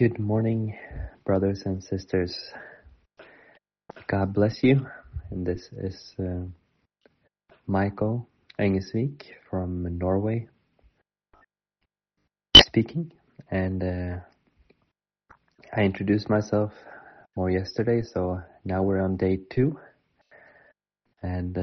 Good morning, brothers and sisters. God bless you. And this is Michael Engesvik from Norway speaking. And I introduced myself more yesterday, so now we're on day 2. And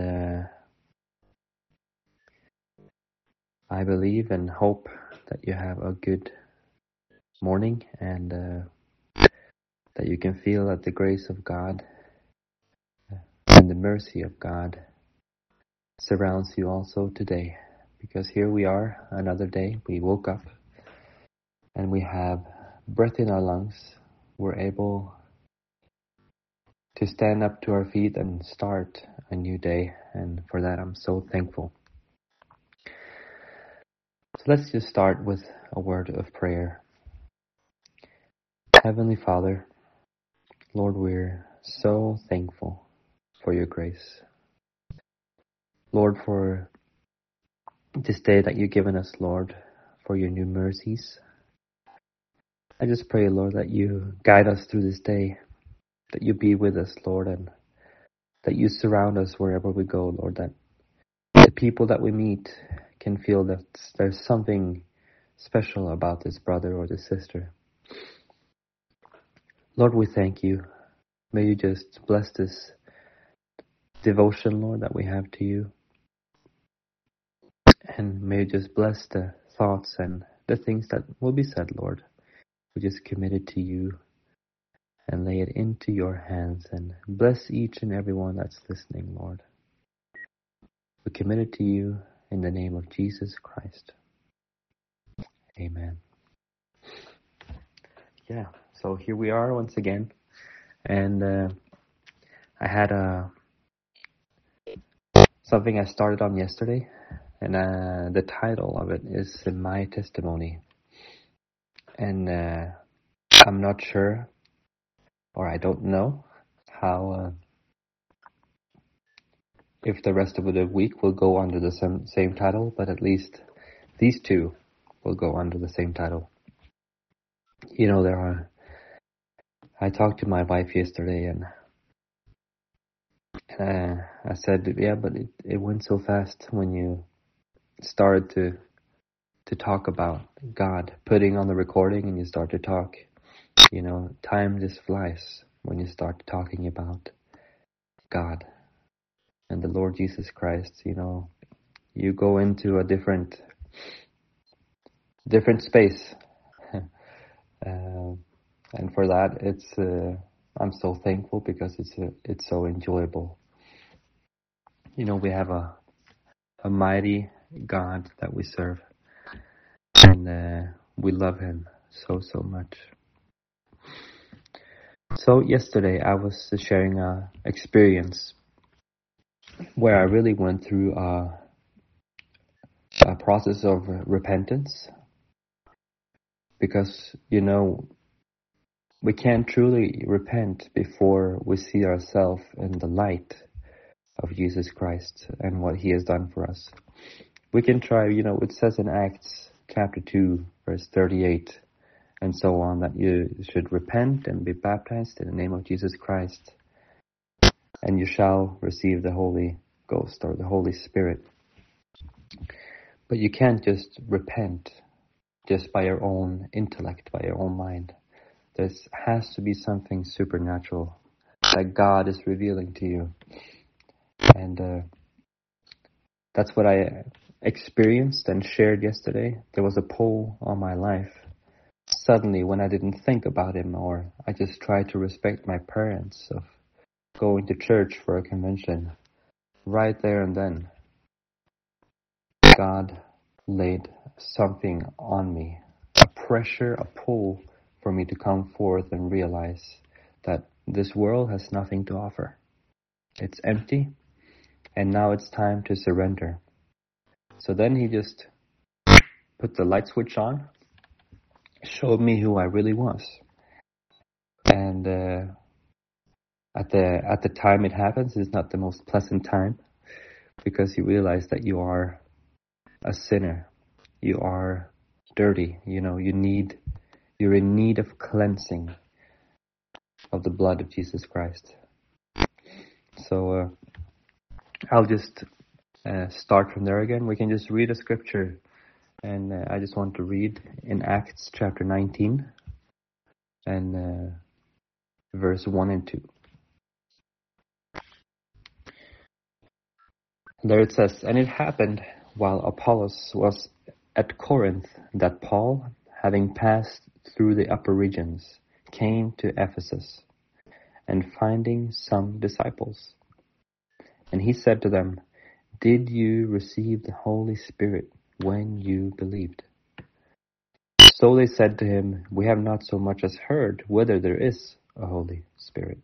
I believe and hope that you have a good morning and that you can feel that the grace of God and the mercy of God surrounds you also today. Because here we are, another day. We woke up and we have breath in our lungs. We're able to stand up to our feet and start a new day. And for that, I'm so thankful. So let's just start with a word of prayer. Heavenly Father, Lord, we're so thankful for your grace. Lord, for this day that you've given us, Lord, for your new mercies. I just pray, Lord, that you guide us through this day, that you be with us, Lord, and that you surround us wherever we go, Lord, that the people that we meet can feel that there's something special about this brother or this sister. Lord, we thank you. May you just bless this devotion, Lord, that we have to you. And may you just bless the thoughts and the things that will be said, Lord. We just commit it to you and lay it into your hands and bless each and every one that's listening, Lord. We commit it to you in the name of Jesus Christ. Amen. Yeah, so here we are once again. And I had something I started on yesterday. And the title of it is My Testimony. And I'm not sure, or I don't know, how if the rest of the week will go under the same title, but at least these two will go under the same title. You know, I talked to my wife yesterday, and I said, yeah, but it went so fast when you started to talk about God, putting on the recording and you start to talk. You know, time just flies when you start talking about God and the Lord Jesus Christ. You know, you go into a different space. And for that, I'm so thankful because it's so enjoyable. You know, we have a mighty God that we serve, and we love Him so much. So yesterday I was sharing a experience where I really went through a process of repentance, because, you know, we can't truly repent before we see ourselves in the light of Jesus Christ and what He has done for us. We can try, you know, it says in Acts chapter 2, verse 38, and so on, that you should repent and be baptized in the name of Jesus Christ, and you shall receive the Holy Ghost or the Holy Spirit. But you can't just repent just by your own intellect, by your own mind. There has to be something supernatural that God is revealing to you. And that's what I experienced and shared yesterday. There was a pull on my life. Suddenly, when I didn't think about Him, or I just tried to respect my parents of going to church for a convention, right there and then, God laid something on me, a pressure, a pull for me to come forth and realize that this world has nothing to offer. It's empty, and now it's time to surrender. So then He just put the light switch on, showed me who I really was. And at the time it happens, it's not the most pleasant time, because you realize that you are a sinner. You are dirty. You know, you need You're in need of cleansing of the blood of Jesus Christ. So I'll just start from there again. We can just read a scripture, and I just want to read in Acts chapter 19 and verse 1 and 2. There it says, "And it happened while Apollos was at Corinth that Paul, having passed through the upper regions, came to Ephesus, and finding some disciples. And he said to them, 'Did you receive the Holy Spirit when you believed?' So they said to him, 'We have not so much as heard whether there is a Holy Spirit.'"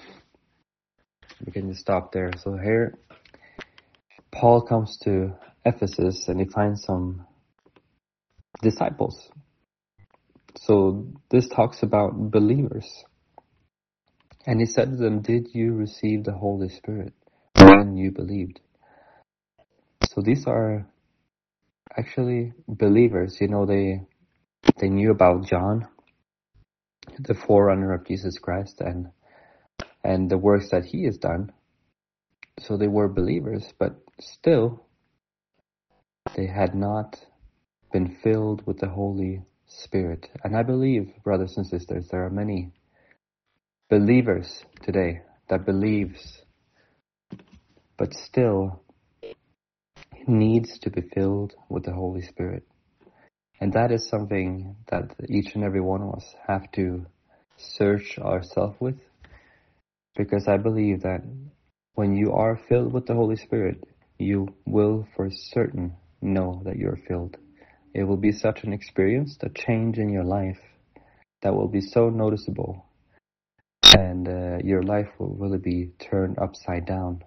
We can just stop there. So here, Paul comes to Ephesus and he finds some disciples. So this talks about believers. And he said to them, "Did you receive the Holy Spirit when you believed?" So these are actually believers. You know, they knew about John, the forerunner of Jesus Christ, and the works that he has done. So they were believers, but still they had not been filled with the Holy Spirit. And I believe, brothers and sisters, there are many believers today that believes, but still needs to be filled with the Holy Spirit. And that is something that each and every one of us have to search ourselves with, because I believe that when you are filled with the Holy Spirit, you will for certain know that you're filled. It will be such an experience, a change in your life that will be so noticeable, and your life will really be turned upside down.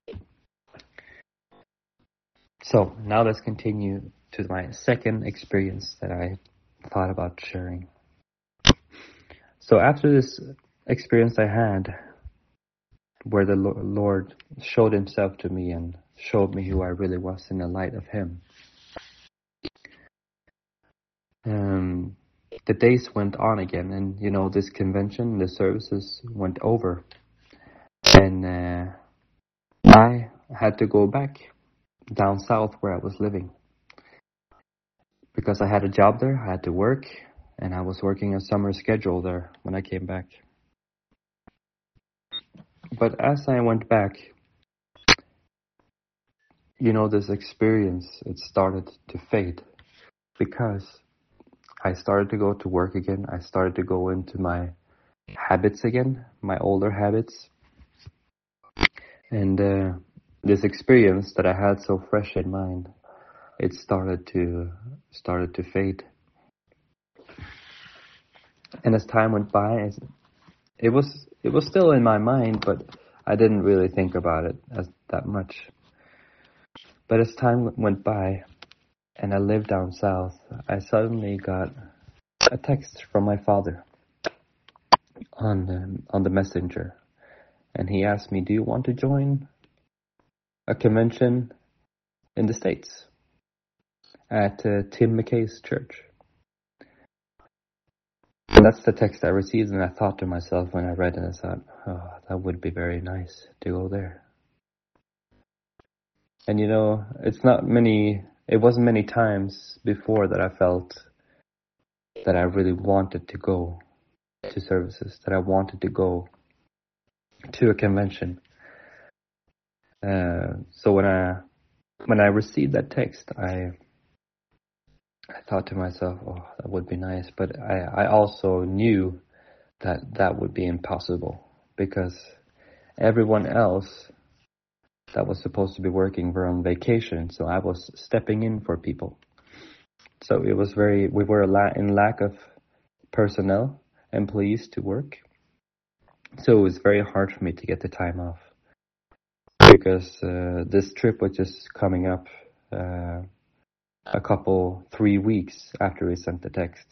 So now let's continue to my second experience that I thought about sharing. So after this experience I had, where the Lord showed himself to me and showed me who I really was in the light of him, the days went on again, and you know, this convention, the services went over, and I had to go back down south where I was living, because I had a job there, I had to work, and I was working a summer schedule there when I came back. But as I went back, you know, this experience, it started to fade, because I started to go to work again. I started to go into my habits again, my older habits. And this experience that I had so fresh in mind, it started to fade. And as time went by, it was still in my mind, but I didn't really think about it as that much. But as time went by, and I lived down south, I suddenly got a text from my father on the messenger, and he asked me, "Do you want to join a convention in the States at Tim McKay's church?" And that's the text I received, and I thought to myself when I read it, I thought, "Oh, that would be very nice to go there." And you know, it wasn't many times before that I felt that I really wanted to go to services, that I wanted to go to a convention. So when I received that text, I thought to myself, "Oh, that would be nice," but I also knew that would be impossible, because everyone else that was supposed to be working were on vacation, so I was stepping in for people. So we were in lack of personnel, employees to work. So it was very hard for me to get the time off, because this trip was just coming up 3 weeks after we sent the text.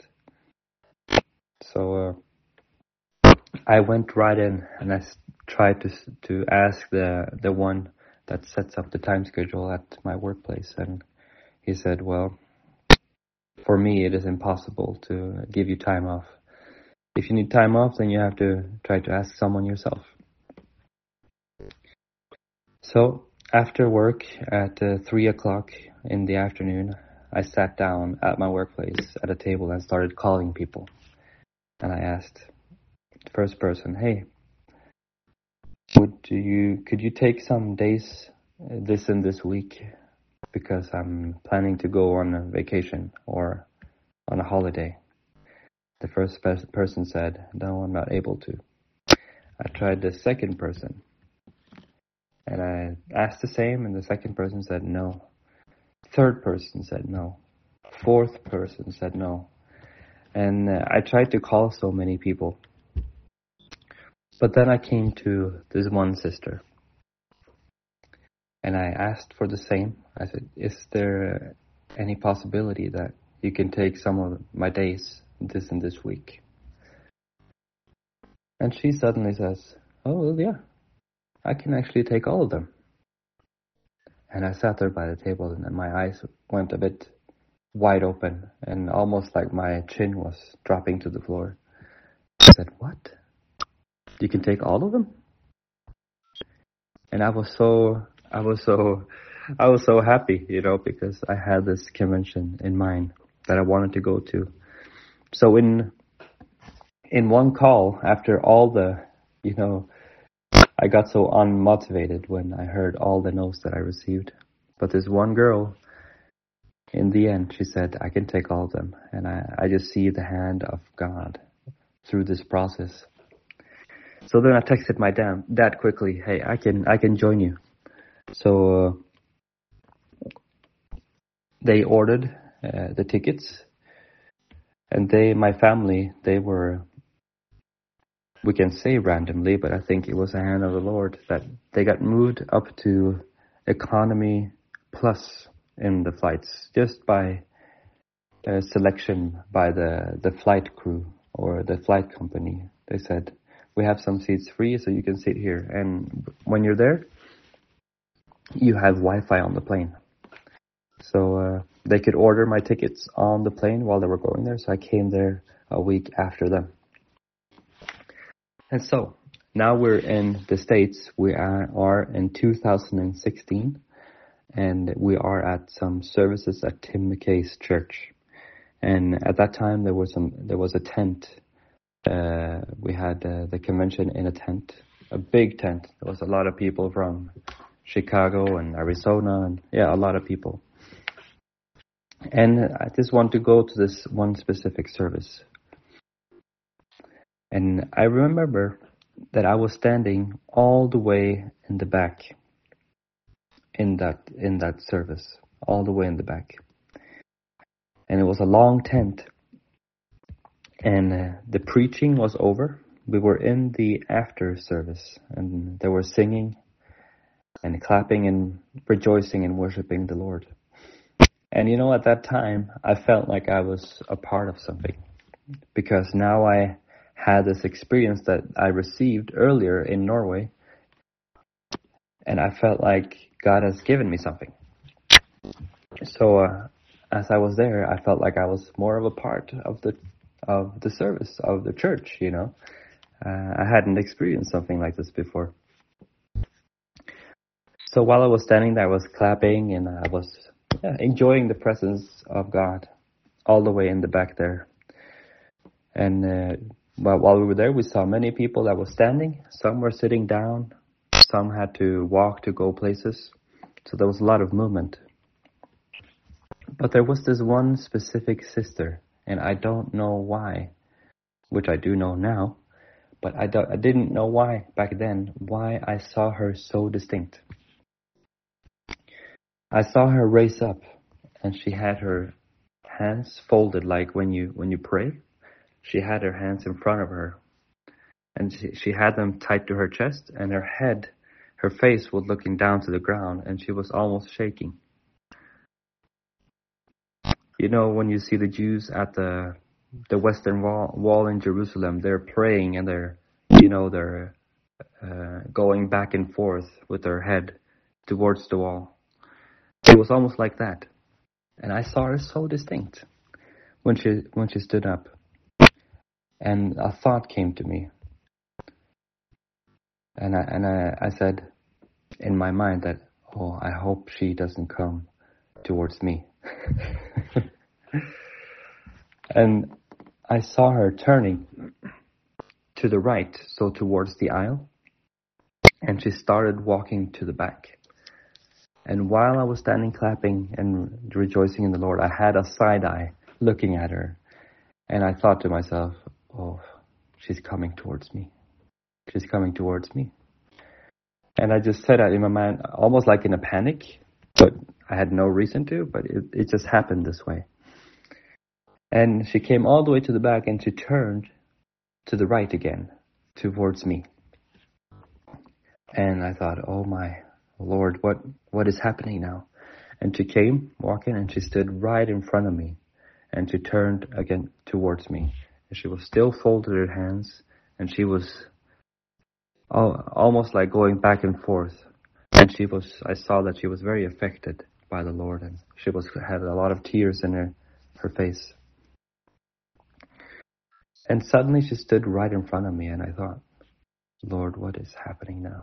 So I went right in, and I tried to ask the one that sets up the time schedule at my workplace, and he said, "Well, for me, it is impossible to give you time off. If you need time off, then you have to try to ask someone yourself. So after work at 3 o'clock in the afternoon, I sat down at my workplace at a table and started calling people. And I asked the first person, hey, could you take some days this and this week, because I'm planning to go on a vacation or on a holiday. The first person said, no, I'm not able to. I tried the second person, and I asked the same, and the second person said no. Third person said no. Fourth person said no. And I tried to call so many people. But then I came to this one sister, and I asked for the same. I said, is there any possibility that you can take some of my days this and this week? And she suddenly says, oh, well, yeah, I can actually take all of them. And I sat there by the table, and my eyes went a bit wide open, and almost like my chin was dropping to the floor. I said, what? You can take all of them? And I was so happy, because I had this convention in mind that I wanted to go to. So in one call, after all the, I got so unmotivated when I heard all the no's that I received. But this one girl, in the end, she said, I can take all of them. And I just see the hand of God through this process. So then I texted my dad quickly, hey, I can join you. So they ordered the tickets, and my family, they were, we can say randomly, but I think it was a hand of the Lord, that they got moved up to economy plus in the flights, just by selection by the flight crew or the flight company. They said, we have some seats free, so you can sit here. And when you're there, you have Wi-Fi on the plane. So they could order my tickets on the plane while they were going there. So I came there a week after them. And so now we're in the States. We are in 2016, and we are at some services at Tim McKay's church. And at that time, there was a tent. We had the convention in a tent, a big tent. There was a lot of people from Chicago and Arizona, and a lot of people. And I just want to go to this one specific service. And I remember that I was standing all the way in the back in that service, all the way in the back. And it was a long tent. And the preaching was over. We were in the after service, and they were singing and clapping and rejoicing and worshiping the Lord. And at that time, I felt like I was a part of something, because now I had this experience that I received earlier in Norway, and I felt like God has given me something. So as I was there, I felt like I was more of a part of the service of the church. I hadn't experienced something like this before. So while I was standing there, I was clapping, and I was enjoying the presence of God all the way in the back there. And while we were there, we saw many people that were standing. Some were sitting down. Some had to walk to go places. So there was a lot of movement. But there was this one specific sister, and I don't know why, which I do know now, but I didn't know why back then, why I saw her so distinct. I saw her raise up, and she had her hands folded like when you pray. She had her hands in front of her, and she had them tight to her chest, and her face was looking down to the ground, and she was almost shaking. When you see the Jews at the Western Wall in Jerusalem, they're praying, and they're going back and forth with their head towards the wall. It was almost like that. And I saw her so distinct. when she stood up, and a thought came to me, and I said in my mind that, oh, I hope she doesn't come towards me. And I saw her turning to the right, so towards the aisle, and she started walking to the back. And while I was standing clapping and rejoicing in the Lord, I had a side eye looking at her. And I thought to myself, oh, she's coming towards me. She's coming towards me. And I just said that in my mind, almost like in a panic, but I had no reason to, but it just happened this way. And she came all the way to the back, and she turned to the right again, towards me. And I thought, oh my Lord, what is happening now? And she came walking, and she stood right in front of me, and she turned again towards me. And she was still folded her hands, and she was almost like going back and forth. And I saw that she was very affected by the Lord, and she had a lot of tears in her face. And suddenly she stood right in front of me, and I thought, Lord, what is happening now?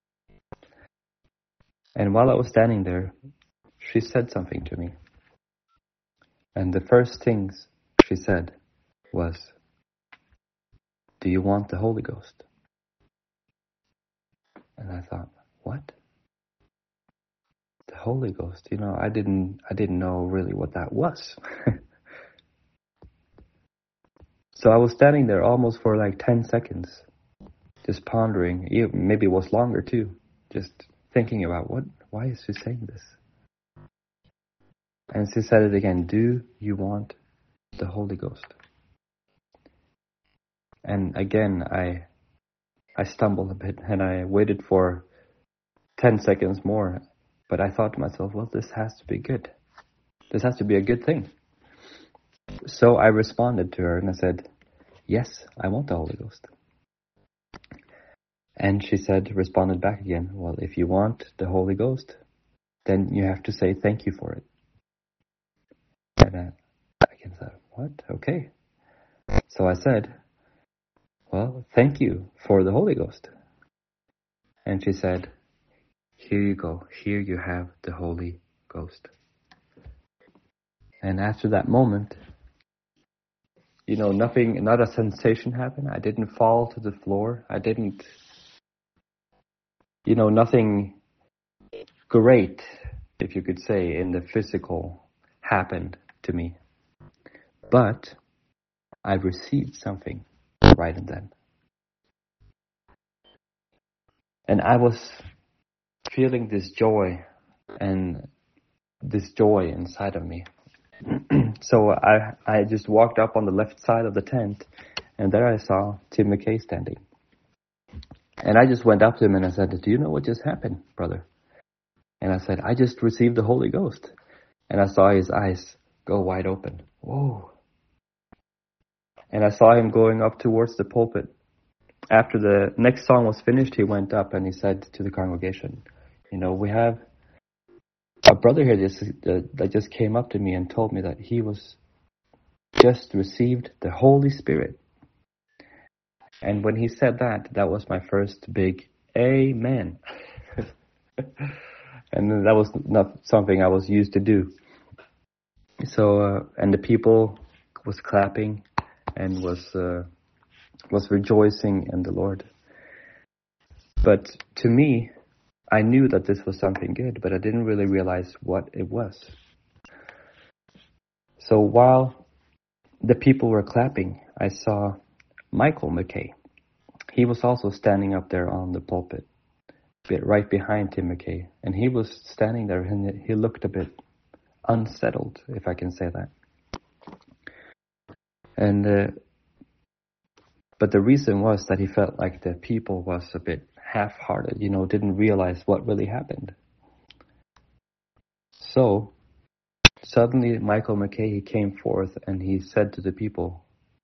And while I was standing there, she said something to me. And the first things she said was, do you want the Holy Ghost? And I thought, what? The Holy Ghost? I didn't know really what that was. So I was standing there almost for like 10 seconds, just pondering. Maybe it was longer too, just thinking about why is she saying this? And she said it again, do you want the Holy Ghost? And again, I stumbled a bit, and I waited for 10 seconds more. But I thought to myself, well, this has to be good. This has to be a good thing. So I responded to her, and I said, yes, I want the Holy Ghost. And she responded back again, well, if you want the Holy Ghost, then you have to say thank you for it. And I said, what? Okay. So I said, well, thank you for the Holy Ghost. And she said, here you go. Here you have the Holy Ghost. And after that moment, not a sensation happened. I didn't fall to the floor. I didn't, nothing great, if you could say, in the physical happened to me. But I received something right and then. And I was feeling this joy inside of me. So I just walked up on the left side of the tent, and there I saw Tim McKay standing. And I just went up to him and I said, do you know what just happened, brother? And I said, I just received the Holy Ghost. And I saw his eyes go wide open. Whoa. And I saw him going up towards the pulpit. After the next song was finished, he went up and he said to the congregation, we have a brother here that just came up to me and told me that he was just received the Holy Spirit. And when he said that was my first big amen. And that was not something I was used to do. So, and the people was clapping and was rejoicing in the Lord. But to me, I knew that this was something good, but I didn't really realize what it was. So while the people were clapping, I saw Michael McKay. He was also standing up there on the pulpit, right behind Tim McKay. And he was standing there and he looked a bit unsettled, if I can say that. And but the reason was that he felt like the people was a bit half-hearted, didn't realize what really happened. So suddenly Michael McKay, he came forth and he said to the people,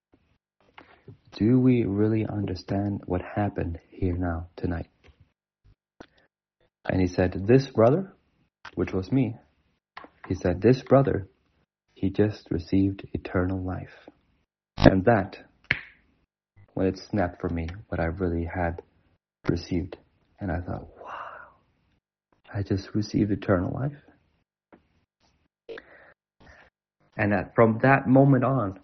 do we really understand what happened here now tonight? And he said, this brother, which was me, he said, this brother he just received eternal life. And that, when it snapped for me, what I really had received. And I thought, wow, I just received eternal life. And from that moment on,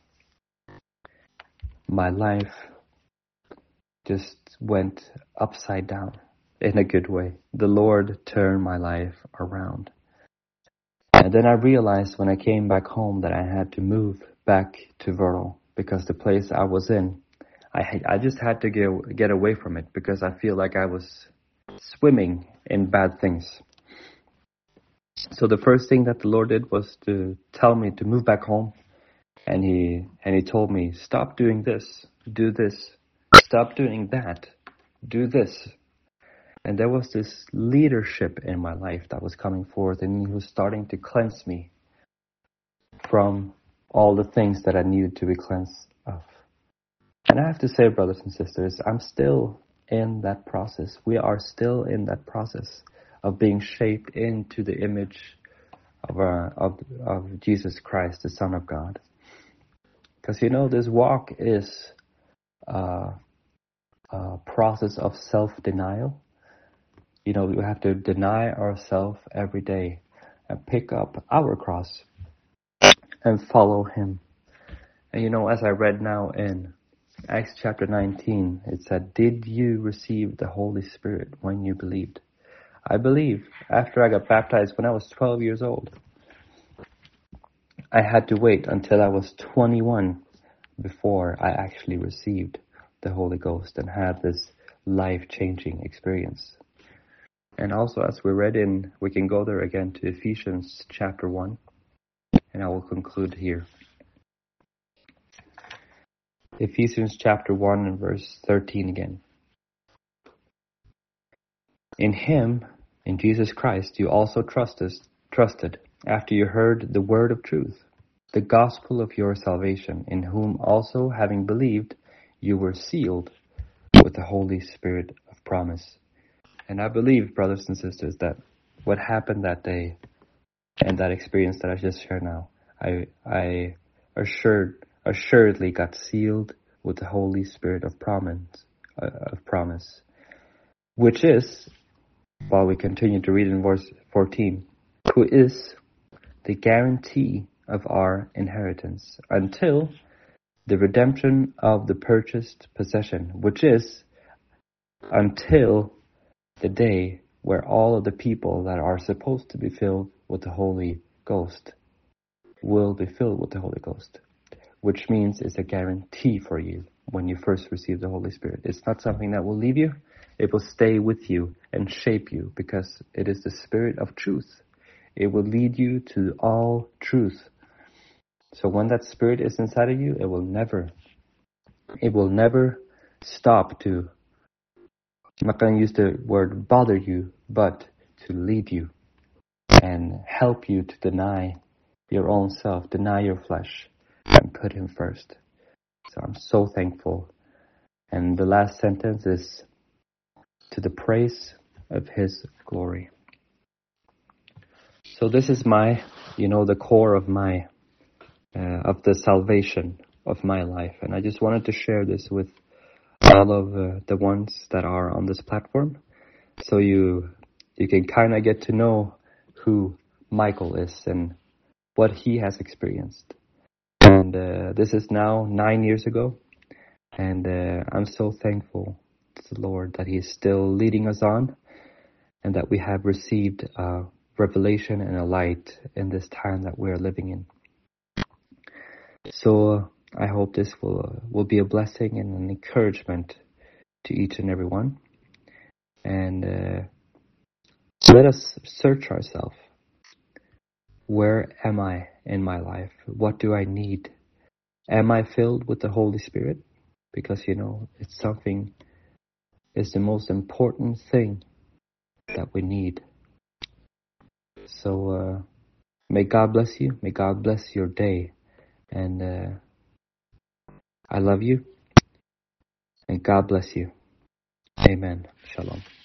my life just went upside down in a good way. The Lord turned my life around. And then I realized when I came back home that I had to move back to Vernal because the place I was in, I just had to get away from it because I feel like I was swimming in bad things. So the first thing that the Lord did was to tell me to move back home. And he told me, stop doing this, do this, stop doing that, do this. And there was this leadership in my life that was coming forth, and he was starting to cleanse me from all the things that I needed to be cleansed of. And I have to say, brothers and sisters, I'm still in that process. We are still in that process of being shaped into the image of Jesus Christ, the Son of God. Because this walk is a process of self-denial. We have to deny ourselves every day and pick up our cross and follow him. And as I read now in Acts chapter 19, it said, did you receive the Holy Spirit when you believed? I believe after I got baptized when I was 12 years old. I had to wait until I was 21 before I actually received the Holy Ghost and had this life-changing experience. And also, as we read we can go there again to Ephesians chapter 1, and I will conclude here. Ephesians chapter 1 and verse 13 again. In him, in Jesus Christ, you also trusted after you heard the word of truth, the gospel of your salvation, in whom also, having believed, you were sealed with the Holy Spirit of promise. And I believe, brothers and sisters, that what happened that day and that experience that I just shared now, I assuredly got sealed with the Holy Spirit of promise, which is, while we continue to read in verse 14, who is the guarantee of our inheritance until the redemption of the purchased possession, which is until the day where all of the people that are supposed to be filled with the Holy Ghost will be filled with the Holy Ghost, which means it's a guarantee for you when you first receive the Holy Spirit. It's not something that will leave you. It will stay with you and shape you because it is the Spirit of truth. It will lead you to all truth. So when that Spirit is inside of you, it will never stop to, I'm not going to use the word bother you, but to lead you and help you to deny your own self, deny your flesh, and put him first. So I'm so thankful. And the last sentence is, to the praise of his glory. So this is my, the core of of the salvation of my life. And I just wanted to share this with all of the ones that are on this platform. So you can kind of get to know who Michael is and what he has experienced. And this is now 9 years ago. And I'm so thankful to the Lord that he is still leading us on and that we have received a revelation and a light in this time that we're living in. So I hope this will be a blessing and an encouragement to each and every one. And let us search ourselves. Where am I in my life? What do I need? Am I filled with the Holy Spirit? Because, it's the most important thing that we need. So may God bless you. May God bless your day. And I love you. And God bless you. Amen. Shalom.